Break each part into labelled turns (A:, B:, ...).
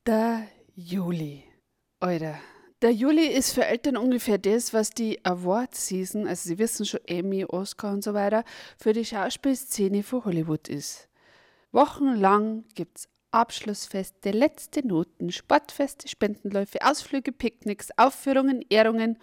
A: Der Juli. Alter, der Juli ist für Eltern ungefähr das, was die Award-Season, also Sie wissen schon, Emmy, Oscar und so weiter, für die Schauspielszene von Hollywood ist. Wochenlang gibt's Abschlussfeste, letzte Noten, Sportfeste, Spendenläufe, Ausflüge, Picknicks, Aufführungen, Ehrungen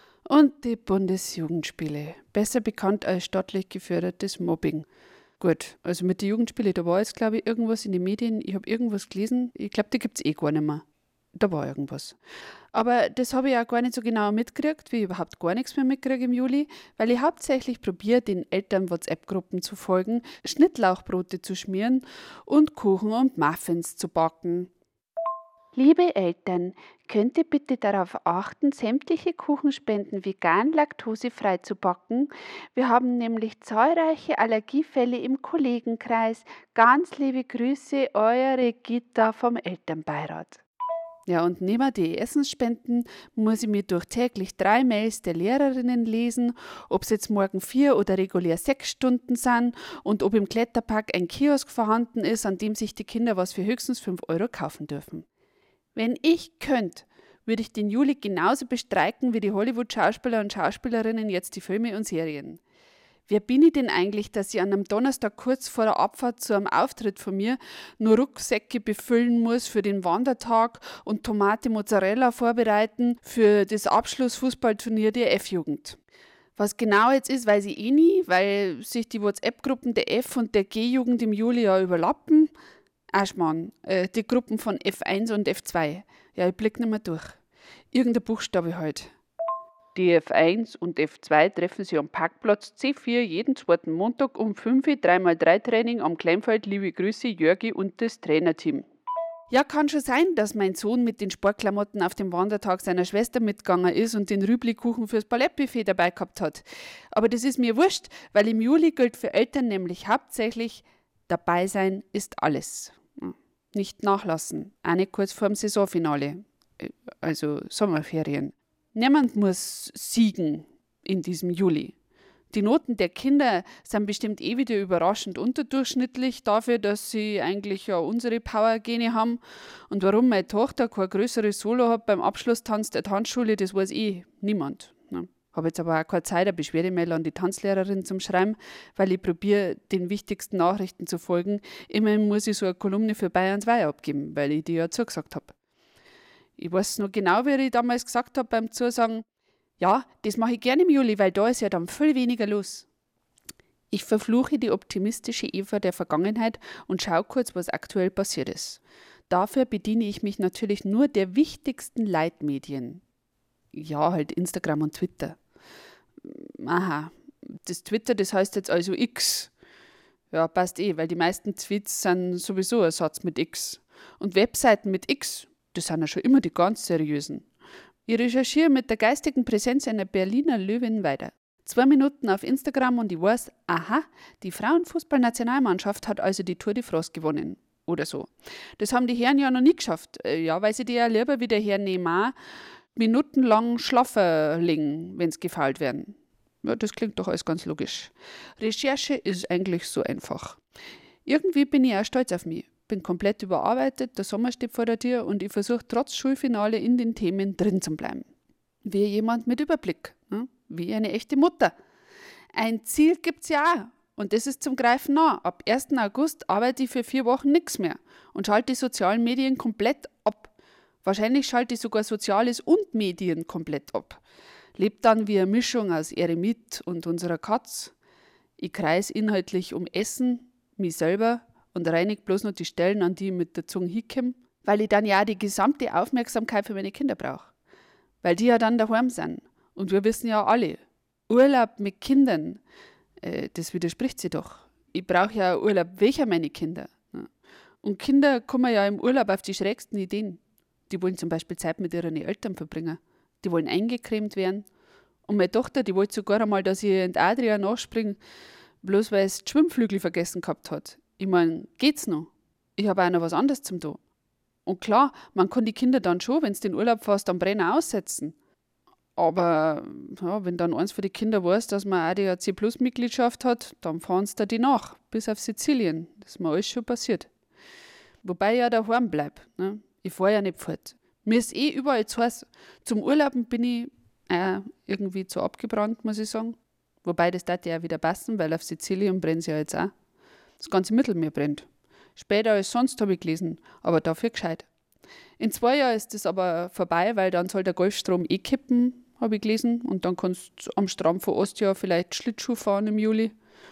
A: und die Bundesjugendspiele, besser bekannt als staatlich gefördertes Mobbing. Gut, also mit den Jugendspielen, da war jetzt, glaube ich, irgendwas in den Medien, ich habe irgendwas gelesen, ich glaube, die gibt es gar nicht mehr. Da war irgendwas. Aber das habe ich auch gar nicht so genau mitgekriegt, wie ich überhaupt gar nichts mehr mitkriege im Juli, weil ich hauptsächlich probiere, den Eltern-WhatsApp-Gruppen zu folgen, Schnittlauchbrote zu schmieren und Kuchen und Muffins zu backen. Liebe Eltern, könnt ihr bitte darauf achten, sämtliche Kuchenspenden vegan laktosefrei zu backen? Wir haben nämlich zahlreiche Allergiefälle im Kollegenkreis. Ganz liebe Grüße, eure Gita vom Elternbeirat. Ja, und neben die Essensspenden muss ich mir durch täglich 3 Mails der Lehrerinnen lesen, ob es jetzt morgen 4 oder regulär 6 Stunden sind und ob im Kletterpark ein Kiosk vorhanden ist, an dem sich die Kinder was für höchstens 5 Euro kaufen dürfen. Wenn ich könnte, würde ich den Juli genauso bestreiken wie die Hollywood-Schauspieler und Schauspielerinnen jetzt die Filme und Serien. Wer bin ich denn eigentlich, dass ich an einem Donnerstag kurz vor der Abfahrt zu einem Auftritt von mir nur Rucksäcke befüllen muss für den Wandertag und Tomate Mozzarella vorbereiten für das Abschlussfußballturnier der F-Jugend? Was genau jetzt ist, weiß ich nie, weil sich die WhatsApp-Gruppen der F- und der G-Jugend im Juli ja überlappen. Schmarrn, die Gruppen von F1 und F2. Ja, ich blick nicht mehr durch. Irgendein Buchstabe halt. Die F1 und F2 treffen sich am Parkplatz C4 jeden zweiten Montag um 5 Uhr 3x3 Training am Kleinfeld. Liebe Grüße, Jörgi und das Trainerteam. Ja, kann schon sein, dass mein Sohn mit den Sportklamotten auf dem Wandertag seiner Schwester mitgegangen ist und den Rüblikuchen fürs Ballettbuffet dabei gehabt hat. Aber das ist mir wurscht, weil im Juli gilt für Eltern nämlich hauptsächlich, dabei sein ist alles. Nicht nachlassen, auch nicht kurz vor dem Saisonfinale, also Sommerferien. Niemand muss siegen in diesem Juli. Die Noten der Kinder sind bestimmt wieder überraschend unterdurchschnittlich dafür, dass sie eigentlich ja unsere Power-Gene haben. Und warum meine Tochter kein größeres Solo hat beim Abschlusstanz der Tanzschule, das weiß niemand. Habe jetzt aber auch keine Zeit, eine Beschwerdemail an die Tanzlehrerin zum Schreiben, weil ich probiere, den wichtigsten Nachrichten zu folgen. Immerhin muss ich so eine Kolumne für Bayern 2 abgeben, weil ich die ja zugesagt habe. Ich weiß noch genau, wie ich damals gesagt habe beim Zusagen, ja, das mache ich gerne im Juli, weil da ist ja dann viel weniger los. Ich verfluche die optimistische Eva der Vergangenheit und schaue kurz, was aktuell passiert ist. Dafür bediene ich mich natürlich nur der wichtigsten Leitmedien. Ja, halt Instagram und Twitter. Aha, das Twitter, das heißt jetzt also X. Ja, passt weil die meisten Tweets sind sowieso ein Satz mit X. Und Webseiten mit X, das sind ja schon immer die ganz seriösen. Ich recherchiere mit der geistigen Präsenz einer Berliner Löwin weiter. 2 Minuten auf Instagram und ich weiß, aha, die Frauenfußballnationalmannschaft hat also die Tour de France gewonnen. Oder so. Das haben die Herren ja noch nie geschafft. Ja, weil sie die ja lieber wie der Herr Neymar minutenlang schlafen legen, wenn sie gefault werden. Ja, das klingt doch alles ganz logisch. Recherche ist eigentlich so einfach. Irgendwie bin ich auch stolz auf mich. Bin komplett überarbeitet, der Sommer steht vor der Tür und ich versuche trotz Schulfinale in den Themen drin zu bleiben. Wie jemand mit Überblick, wie eine echte Mutter. Ein Ziel gibt's ja auch und das ist zum Greifen nah. Ab 1. August arbeite ich für 4 Wochen nichts mehr und schalte die sozialen Medien komplett ab. Wahrscheinlich schalte ich sogar Soziales und Medien komplett ab. Lebt dann wie eine Mischung aus Eremit und unserer Katz. Ich kreise inhaltlich um Essen, mich selber und reinige bloß noch die Stellen, an die ich mit der Zunge hinkomme, weil ich dann ja auch die gesamte Aufmerksamkeit für meine Kinder brauche. Weil die ja dann daheim sind. Und wir wissen ja alle, Urlaub mit Kindern, das widerspricht sich doch. Ich brauche ja Urlaub welcher meine Kinder. Und Kinder kommen ja im Urlaub auf die schrägsten Ideen. Die wollen zum Beispiel Zeit mit ihren Eltern verbringen. Die wollen eingecremt werden. Und meine Tochter, die wollte sogar einmal, dass ich in die Adria nachspringe, bloß weil es die Schwimmflügel vergessen gehabt hat. Ich meine, geht's noch? Ich habe auch noch was anderes zum tun. Und klar, man kann die Kinder dann schon, wenn sie den Urlaub fast am Brenner aussetzen. Aber ja, wenn dann eins für die Kinder weiß, dass man ADAC-Plus-Mitgliedschaft hat, dann fahren sie da die nach, bis auf Sizilien. Das ist mir alles schon passiert. Wobei ich ja daheim bleibe. Ne? Ich fahre ja nicht fort. Mir ist überall zu heiß. Zum Urlauben bin ich irgendwie zu abgebrannt, muss ich sagen. Wobei, das darf ja auch wieder passen, weil auf Sizilien brennt es ja jetzt auch. Das ganze Mittelmeer brennt. Später als sonst, habe ich gelesen, aber dafür gescheit. In 2 Jahren ist das aber vorbei, weil dann soll der Golfstrom kippen, habe ich gelesen. Und dann kannst du am Strand von Ostia vielleicht Schlittschuh fahren im Juli.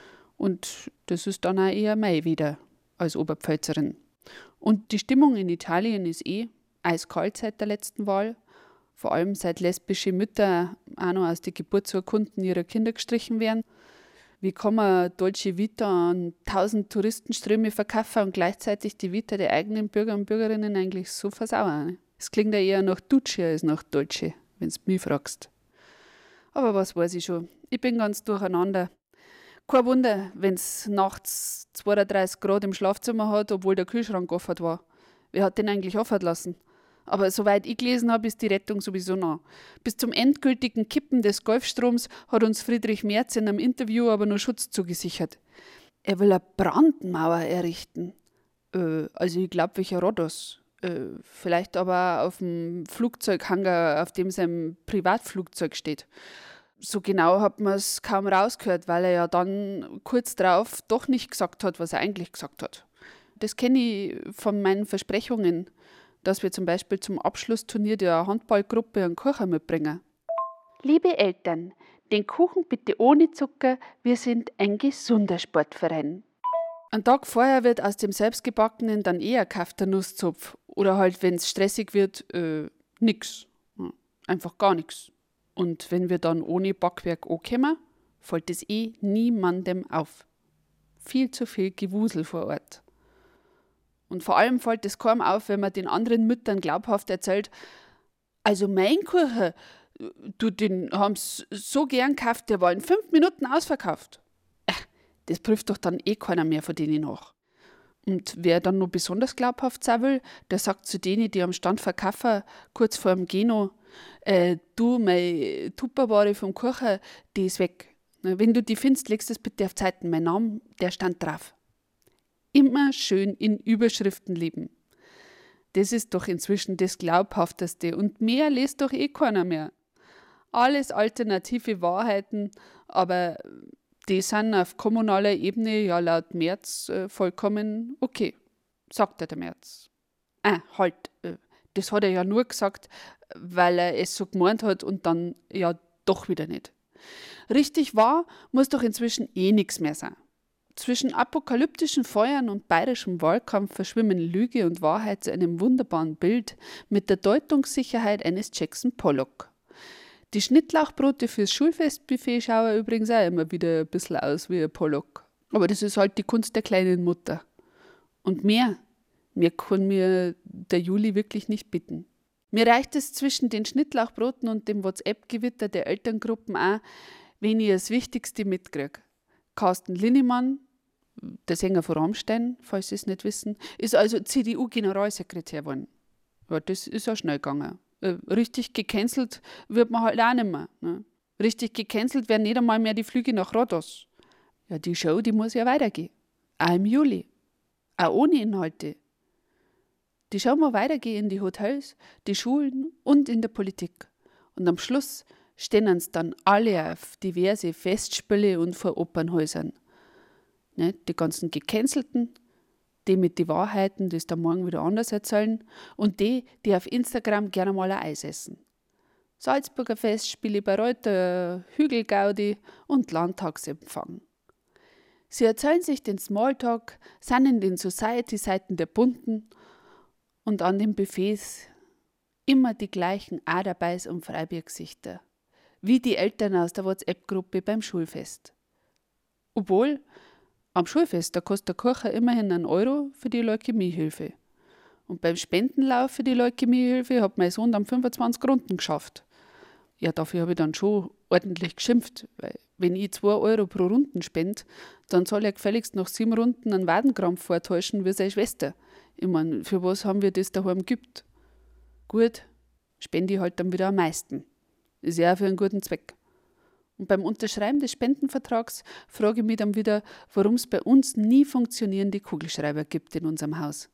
A: Und das ist dann auch eher Mai wieder als Oberpfälzerin. Und die Stimmung in Italien ist eiskalt seit der letzten Wahl. Vor allem seit lesbische Mütter auch noch aus den Geburtsurkunden ihrer Kinder gestrichen werden. Wie kann man Dolce Vita an 1000 Touristenströme verkaufen und gleichzeitig die Vita der eigenen Bürger und Bürgerinnen eigentlich so versauern? Es klingt ja eher nach Duce als nach Dolce, wenn du mich fragst. Aber was weiß ich schon, ich bin ganz durcheinander. Kein Wunder, wenn es nachts 32 Grad im Schlafzimmer hat, obwohl der Kühlschrank offen war. Wer hat den eigentlich offen lassen? Aber soweit ich gelesen habe, ist die Rettung sowieso nah. Bis zum endgültigen Kippen des Golfstroms hat uns Friedrich Merz in einem Interview aber nur Schutz zugesichert. Er will eine Brandmauer errichten. Also ich glaube, welcher Rhodos. Vielleicht aber auf dem Flugzeughangar, auf dem sein Privatflugzeug steht. So genau hat man es kaum rausgehört, weil er ja dann kurz drauf doch nicht gesagt hat, was er eigentlich gesagt hat. Das kenne ich von meinen Versprechungen, dass wir zum Beispiel zum Abschlussturnier der Handballgruppe einen Kuchen mitbringen. Liebe Eltern, den Kuchen bitte ohne Zucker, wir sind ein gesunder Sportverein. Einen Tag vorher wird aus dem selbstgebackenen dann eher gekaufter Nusszopf. Oder halt, wenn es stressig wird, nix. Einfach gar nichts. Und wenn wir dann ohne Backwerk ankommen, fällt es niemandem auf. Viel zu viel Gewusel vor Ort. Und vor allem fällt es kaum auf, wenn man den anderen Müttern glaubhaft erzählt, also mein Kuchen, den haben sie so gern gekauft, der war in 5 Minuten ausverkauft. Das prüft doch dann keiner mehr von denen nach. Und wer dann noch besonders glaubhaft sein will, der sagt zu denen, die am Stand verkaufen, kurz vor dem Geno, du, meine Tupperware vom Kuchen, die ist weg. Wenn du die findest, legst du es bitte auf Zeiten. Mein Name, der stand drauf. Immer schön in Überschriften leben. Das ist doch inzwischen das Glaubhafteste und mehr liest doch keiner mehr. Alles alternative Wahrheiten, aber die sind auf kommunaler Ebene ja laut Merz vollkommen okay, sagt der Merz. Das hat er ja nur gesagt, weil er es so gemeint hat und dann ja doch wieder nicht. Richtig wahr muss doch inzwischen nichts mehr sein. Zwischen apokalyptischen Feuern und bayerischem Wahlkampf verschwimmen Lüge und Wahrheit zu einem wunderbaren Bild mit der Deutungssicherheit eines Jackson Pollock. Die Schnittlauchbrote fürs Schulfestbuffet schauen übrigens auch immer wieder ein bisschen aus wie ein Pollock. Aber das ist halt die Kunst der kleinen Mutter. Und mehr kann mir der Juli wirklich nicht bitten. Mir reicht es zwischen den Schnittlauchbroten und dem WhatsApp-Gewitter der Elterngruppen auch, wenn ich das Wichtigste mitkriege. Carsten Linnemann, der Sänger von Rammstein, falls Sie es nicht wissen, ist also CDU-Generalsekretär geworden. Ja, das ist ja schnell gegangen. Richtig gecancelt wird man halt auch nicht mehr. Ne? Richtig gecancelt werden nicht einmal mehr die Flüge nach Rhodos. Ja, die Show, die muss ja weitergehen. Auch im Juli. Auch ohne Inhalte. Die Show muss weitergehen in die Hotels, die Schulen und in der Politik. Und am Schluss stehen uns dann alle auf diverse Festspiele und vor Opernhäusern. Ne? Die ganzen Gecancelten, die mit den Wahrheiten, die es dann morgen wieder anders erzählen, und die auf Instagram gerne mal ein Eis essen. Salzburger Festspiele, Bayreuther Hügelgaudi und Landtagsempfang. Sie erzählen sich den Smalltalk, sind in den Society-Seiten der Bunten und an den Buffets immer die gleichen Aderbeiß- und Freibiergesichter, wie die Eltern aus der WhatsApp-Gruppe beim Schulfest. Obwohl, am Schulfest, da kostet der Kuchen immerhin 1 Euro für die Leukämiehilfe. Und beim Spendenlauf für die Leukämiehilfe hat mein Sohn dann 25 Runden geschafft. Ja, dafür habe ich dann schon ordentlich geschimpft, weil wenn ich 2 Euro pro Runden spende, dann soll er gefälligst nach 7 Runden einen Wadenkrampf vortäuschen wie seine Schwester. Ich meine, für was haben wir das daheim geübt? Gut, spende ich halt dann wieder am meisten. Ist ja auch für einen guten Zweck. Und beim Unterschreiben des Spendenvertrags frage ich mich dann wieder, warum es bei uns nie funktionierende Kugelschreiber gibt in unserem Haus.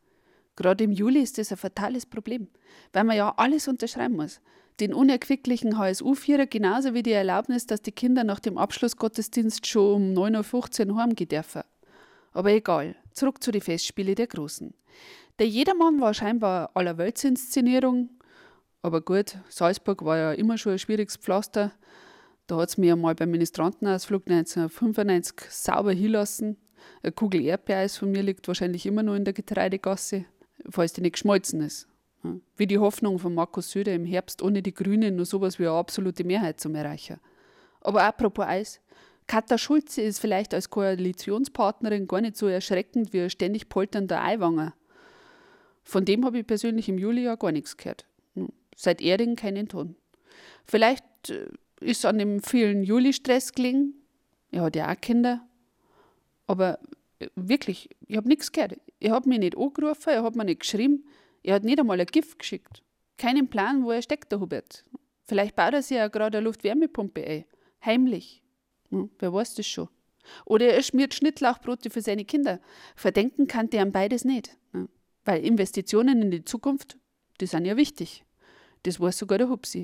A: Gerade im Juli ist das ein fatales Problem, weil man ja alles unterschreiben muss. Den unerquicklichen HSU-Vierer genauso wie die Erlaubnis, dass die Kinder nach dem Abschlussgottesdienst schon um 9.15 Uhr heimgehen dürfen. Aber egal, zurück zu den Festspielen der Großen. Der Jedermann war scheinbar Allerweltsinszenierung, aber gut, Salzburg war ja immer schon ein schwieriges Pflaster. Da hat es mir einmal beim Ministrantenausflug 1995 sauber hinlassen. Eine Kugel Erdbeereis von mir liegt wahrscheinlich immer noch in der Getreidegasse, falls die nicht geschmolzen ist. Wie die Hoffnung von Markus Söder im Herbst ohne die Grünen nur sowas wie eine absolute Mehrheit zu erreichen. Aber apropos Eis, Katja Schulze ist vielleicht als Koalitionspartnerin gar nicht so erschreckend wie ein ständig polternder Aiwanger. Von dem habe ich persönlich im Juli ja gar nichts gehört. Seit Erding keinen Ton. Vielleicht ist an dem vielen Juli-Stress gelegen. Er hat ja auch Kinder. Aber wirklich, ich habe nichts gehört. Er hat mich nicht angerufen, er hat mir nicht geschrieben. Er hat nicht einmal ein Gift geschickt. Keinen Plan, wo er steckt, der Hubert. Vielleicht baut er sich ja gerade eine Luftwärmepumpe ein. Heimlich. Wer weiß das schon. Oder er schmiert Schnittlauchbrote für seine Kinder. Verdenken kann der an beides nicht. Weil Investitionen in die Zukunft, die sind ja wichtig. Das weiß sogar der Hupsi.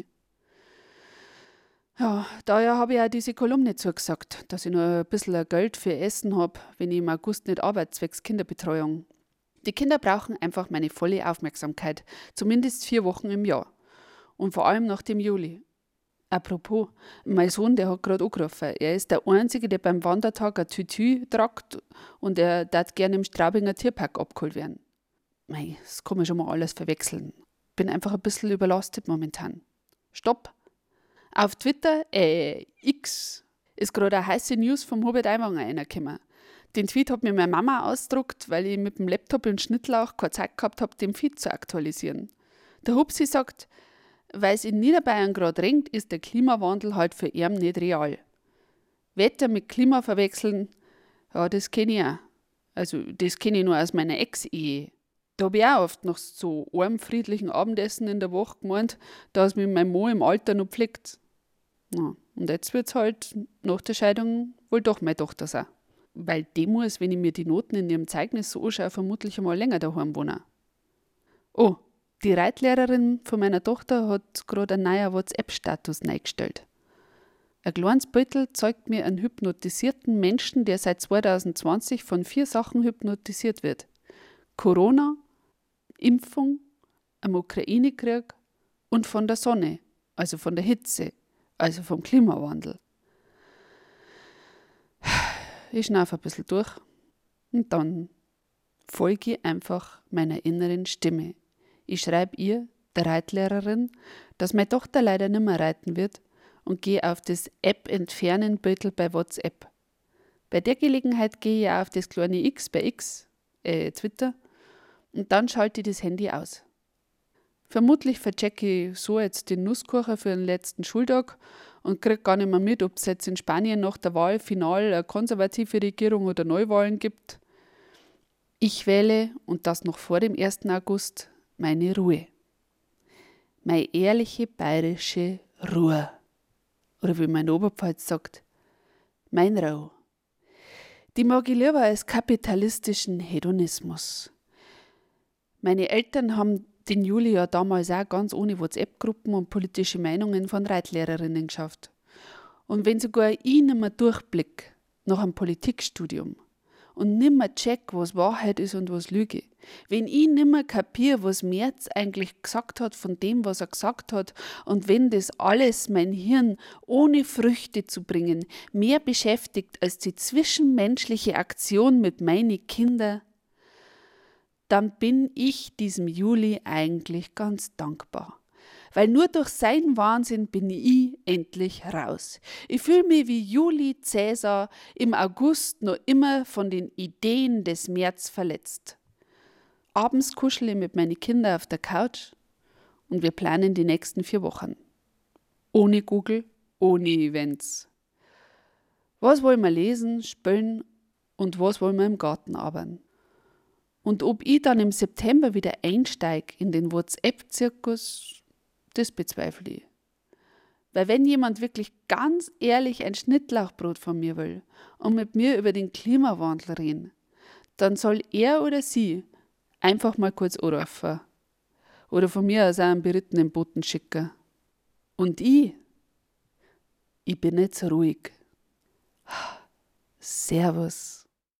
A: Ja, daher habe ich auch diese Kolumne zugesagt, dass ich noch ein bisschen Geld für Essen habe, wenn ich im August nicht arbeite, zwecks Kinderbetreuung. Die Kinder brauchen einfach meine volle Aufmerksamkeit, zumindest 4 Wochen im Jahr. Und vor allem nach dem Juli. Apropos, mein Sohn, der hat gerade angerufen. Er ist der Einzige, der beim Wandertag ein Tütü tragt und er darf gerne im Straubinger Tierpark abgeholt werden. Mei, das kann man schon mal alles verwechseln. Bin einfach ein bisschen überlastet momentan. Stopp! Auf Twitter, X, ist gerade eine heiße News vom Hubert Aiwanger reingekommen. Den Tweet hat mir meine Mama ausgedruckt, weil ich mit dem Laptop und Schnittlauch keine Zeit gehabt habe, den Feed zu aktualisieren. Der Hupsi sagt, weil es in Niederbayern gerade regnet, ist der Klimawandel halt für ihn nicht real. Wetter mit Klima verwechseln, ja, das kenne ich auch. Also, das kenne ich nur aus meiner Ex-Ehe. Da habe ich auch oft nach so einem friedlichen Abendessen in der Woche gemeint, dass mich mein Mann im Alter noch pflegt. Ja, und jetzt wird es halt nach der Scheidung wohl doch meine Tochter sein. Weil die muss, wenn ich mir die Noten in ihrem Zeugnis so anschaue, vermutlich einmal länger daheim wohnen. Oh, die Reitlehrerin von meiner Tochter hat gerade einen neuen WhatsApp-Status eingestellt. Ein kleines Beutel zeigt mir einen hypnotisierten Menschen, der seit 2020 von 4 Sachen hypnotisiert wird. Corona, Impfung, am Ukraine-Krieg und von der Sonne, also von der Hitze, also vom Klimawandel. Ich schnaufe ein bisschen durch und dann folge ich einfach meiner inneren Stimme. Ich schreibe ihr, der Reitlehrerin, dass meine Tochter leider nicht mehr reiten wird und gehe auf das App-Entfernen-Beutel bei WhatsApp. Bei der Gelegenheit gehe ich auch auf das kleine X bei Twitter, und dann schalte ich das Handy aus. Vermutlich verchecke ich so jetzt den Nusskuchen für den letzten Schultag und kriege gar nicht mehr mit, ob es jetzt in Spanien nach der Wahl final eine konservative Regierung oder Neuwahlen gibt. Ich wähle, und das noch vor dem 1. August, meine Ruhe. Meine ehrliche bayerische Ruhe. Oder wie mein Oberpfalz sagt, mein Rau. Die mag ich lieber als kapitalistischen Hedonismus. Meine Eltern haben den Juli ja damals auch ganz ohne WhatsApp-Gruppen und politische Meinungen von Reitlehrerinnen geschafft. Und wenn sogar ich nicht mehr durchblicke nach einem Politikstudium und nicht mehr check, was Wahrheit ist und was Lüge, wenn ich nicht mehr kapiere, was Merz eigentlich gesagt hat von dem, was er gesagt hat, und wenn das alles mein Hirn ohne Früchte zu bringen mehr beschäftigt als die zwischenmenschliche Aktion mit meinen Kindern, dann bin ich diesem Juli eigentlich ganz dankbar. Weil nur durch seinen Wahnsinn bin ich endlich raus. Ich fühle mich wie Juli Cäsar im August noch immer von den Ideen des März verletzt. Abends kuschele ich mit meinen Kindern auf der Couch und wir planen die nächsten 4 Wochen. Ohne Google, ohne Events. Was wollen wir lesen, spielen und was wollen wir im Garten arbeiten? Und ob ich dann im September wieder einsteige in den WhatsApp-Zirkus, das bezweifle ich. Weil wenn jemand wirklich ganz ehrlich ein Schnittlauchbrot von mir will und mit mir über den Klimawandel reden, dann soll er oder sie Einfach mal kurz anrufen. Oder von mir aus auch einen berittenen Boten schicken. Und ich bin nicht so ruhig. Servus.